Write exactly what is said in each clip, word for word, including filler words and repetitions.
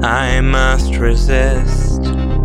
I must resist.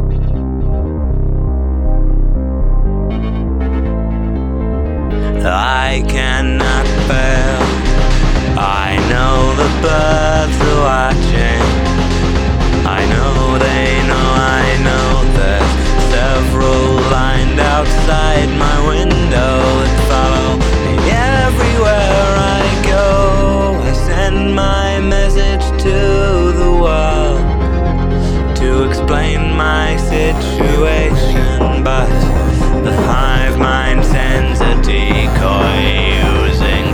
I cannot fail. I know the birds are watching. I know they know I know there's several lined outside my window that follow me everywhere I go. I send my message to the world to explain my situation, but the hive mind sends a decoy using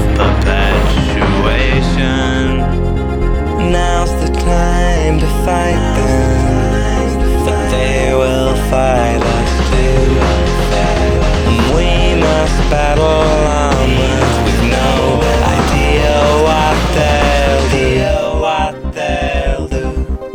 self-perpetuation. Now's the time to fight them, but they will fight us too. We must battle onwards with no idea what they'll do. What they'll do.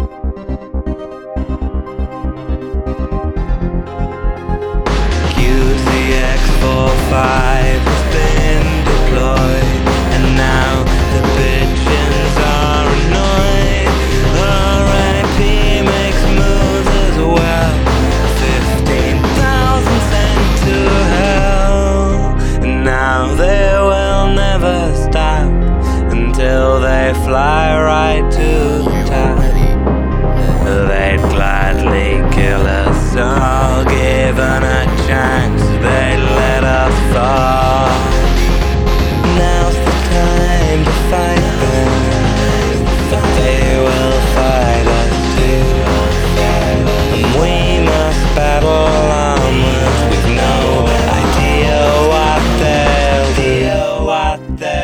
Q T X forty-five has been deployed, and now the pigeons are annoyed. R I P makes moves as well. Fifteen thousand sent to hell, and now they will never stop until they fly right to the top. They'd gladly kill us all, given a chance they'd let us fall. Now's the time to fight them, but they will fight us too. And we must battle onwards with no idea what they'll do. What they'll